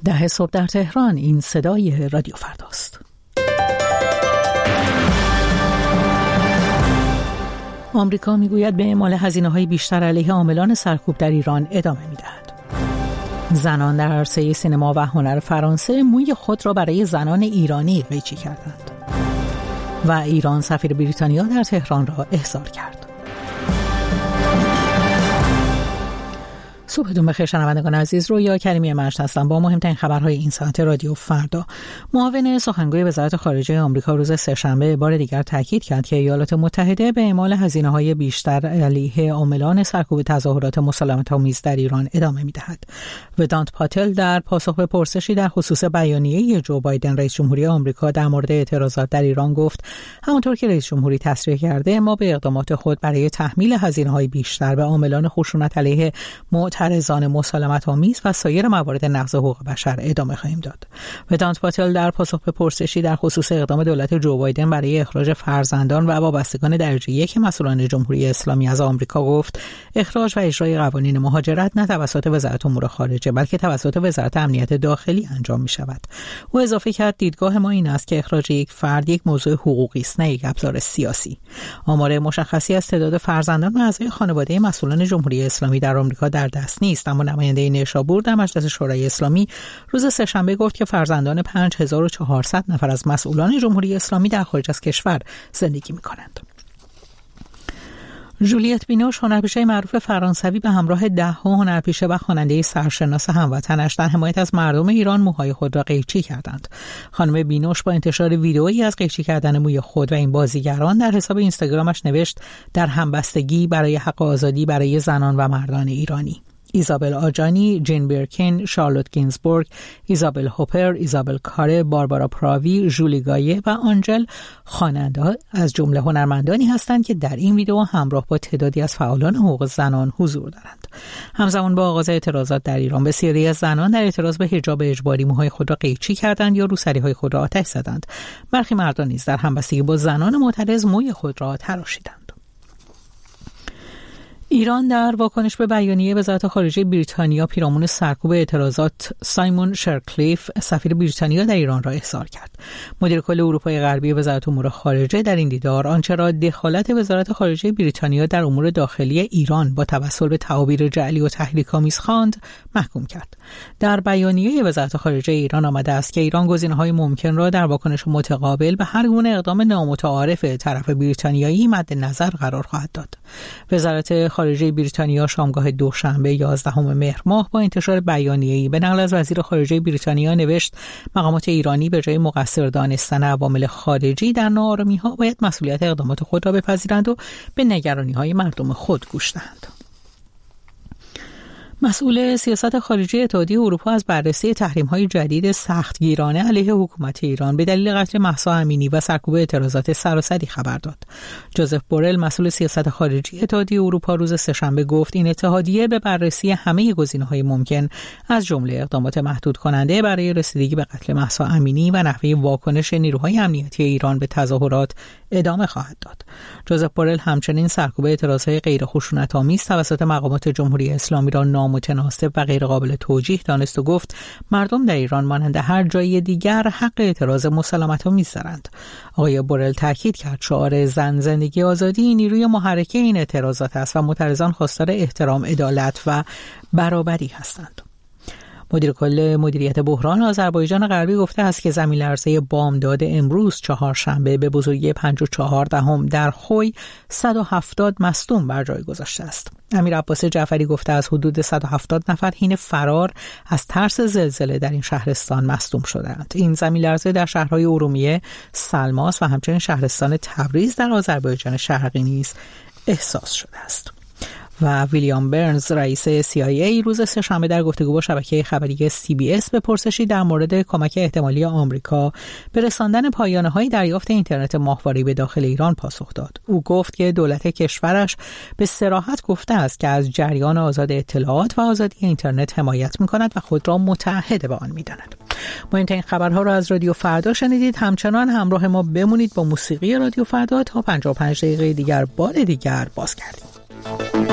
10 صبح در تهران. این صدای رادیو فرداست. آمریکا میگوید به اعمال هزینه‌های بیشتر علیه عاملان سرکوب در ایران ادامه می‌دهد. زنان در عرصه سینما و هنر فرانسه موی خود را برای زنان ایرانی قیچی کردند. و ایران سفیر بریتانیا در تهران را احضار کرد. صبحتون بخیر شنوندگان عزیز. رویا کریمی مجد هستم با مهمترین خبرهای این ساعت رادیو فردا. معاون سخنگوی وزارت خارجه آمریکا روز سه‌شنبه بار دیگر تاکید کرد که ایالات متحده به اعمال هزینه‌های بیشتر علیه عاملان سرکوب تظاهرات مسالمت‌آمیز در ایران ادامه می‌دهد. ودانت پاتل در پاسخ به پرسشی در خصوص بیانیه جو بایدن رئیس جمهوری آمریکا در مورد اعتراضات در ایران گفت همونطور که رئیس جمهوری تصریح کرده ما به اقدامات خود برای تحمیل هزینه‌های بیشتر به عاملان خشونت علیه معترضان مسالمت‌آمیز و سایر موارد نقض حقوق بشر ادامه خواهیم داد. ودانت پاتل در پاسخ به پرسشی در خصوص اقدام دولت جو بایدن برای اخراج فرزندان و وابستگان درجه 1 مسئولان جمهوری اسلامی از آمریکا گفت اخراج و اجرای قوانین مهاجرت نه توسط وزارت امور خارجه بلکه توسط وزارت امنیت داخلی انجام می شود. او اضافه کرد دیدگاه ما این است که اخراج یک فرد یک موضوع حقوقی است نه یک ابزار سیاسی. آمار مشخصی از تعداد فرزندان و اعضای خانواده مسئولان جمهوری اسلامی در آمریکا در دست نیست، اما نماینده نیشابور در مجلس شورای اسلامی روز سه‌شنبه گفت که فرزندان 5400 نفر از مسئولان جمهوری اسلامی در خارج از کشور زندگی می‌کنند. ژولیت بینوش هنرپیشه معروف فرانسوی به همراه 10 هنرپیشه و خواننده سرشناس هموطنش در حمایت از مردم ایران موهای خود را قیچی کردند. خانم بینوش با انتشار ویدئویی از قیچی کردن موی خود و این بازیگران در حساب اینستاگرامش نوشت در همبستگی برای حق آزادی برای زنان و مردان ایرانی. ایزابل آجانی، جین بیرکین، شارلوت گینزبورگ، ایزابل هوپر، ایزابل کاره، باربارا پراوی، ژولی گایه و آنجل خواننده از جمله هنرمندانی هستند که در این ویدیو همراه با تعدادی از فعالان حقوق زنان حضور دارند. همزمان با آغاز اعتراضات در ایران بسیاری از زنان در اعتراض به حجاب اجباری موهای خود را قیچی کردند یا روسری‌های خود را آتش زدند. برخی مردان نیز در همبستگی با زنان معترض موی خود را تراشیدند. ایران در واکنش به بیانیه وزارت خارجه بریتانیا پیرامون سرکوب اعتراضات سایمون شرکلیف سفیر بریتانیا در ایران را احضار کرد. مدیر کل اروپای غربی وزارت امور خارجه در این دیدار آنچه را دخالت وزارت خارجه بریتانیا در امور داخلی ایران با توسل به تعابیر جعلی و تحریک‌آمیز خواند محکوم کرد. در بیانیه وزارت خارجه ایران آمده است که ایران گزینه‌های ممکن را در واکنش متقابل به هر گونه اقدام نامتعارف طرف بریتانیایی مد نظر قرار خواهد داد. وزارت خارجه بریتانیا شامگاه دوشنبه 11 مهر ماه با انتشار بیانیه‌ای به نقل از وزیر خارجه بریتانیا نوشت مقامات ایرانی به جای مقصر دانستن عوامل خارجی در ناآرامی‌ها باید مسئولیت اقدامات خود را بپذیرند و به نگرانی‌های مردم خود گوش دهند. مسئول سیاست خارجی اتحادیه اروپا از بررسی تحریم‌های جدید سختگیرانه علیه حکومت ایران به دلیل قتل مهسا امینی و سرکوب اعتراضات سراسری خبر داد. جوزف بورل مسئول سیاست خارجی اتحادیه اروپا روز سه‌شنبه گفت این اتحادیه به بررسی همه گزینه‌های ممکن از جمله اقدامات محدود کننده برای رسیدگی به قتل مهسا امینی و نحوه واکنش نیروهای امنیتی ایران به تظاهرات ادامه خواهد داد. جوزف بورل همچنین سرکوب اعتراضهای غیر خشونت‌آمیز توسط مقامات جمهوری اسلامی را نامتناسب و غیر قابل توجیه دانست و گفت مردم در ایران مانند هر جای دیگر حق اعتراض مسالمت‌آمیز دارند. آقای بورل تاکید کرد شعار زن زندگی آزادی نیروی محرکه این اعتراضات است و معترضان خواستار احترام، عدالت و برابری هستند. مدیر کل مدیریت بحران آذربایجان غربی گفته است که زمین‌لرزه بامداد امروز چهارشنبه به بزرگی 5.4 در خوی 170 مصدوم بر جای گذاشته است. امیر عباس جعفری گفته از حدود 170 نفر حین فرار از ترس زلزله در این شهرستان مصدوم شدند. این زمین‌لرزه در شهرهای ارومیه، سلماس و همچنین شهرستان تبریز در آذربایجان شرقی نیز احساس شده است. و ویلیام برنز رئیس CIA روز سه‌شنبه در گفتگو با شبکه خبری CBS به پرسشی در مورد کمک احتمالی آمریکا به رساندن پایانه‌های دریافت اینترنت ماهواره‌ای به داخل ایران پاسخ داد. او گفت که دولت کشورش به صراحت گفته است که از جریان آزاد اطلاعات و آزادی اینترنت حمایت می‌کند و خود را متعهد به آن می‌داند. مهمترین خبرها را از رادیو فردا شنیدید. همچنان همراه ما بمونید با موسیقی رادیو فردا تا 55 دقیقه دیگر بار دیگر باز کردیم.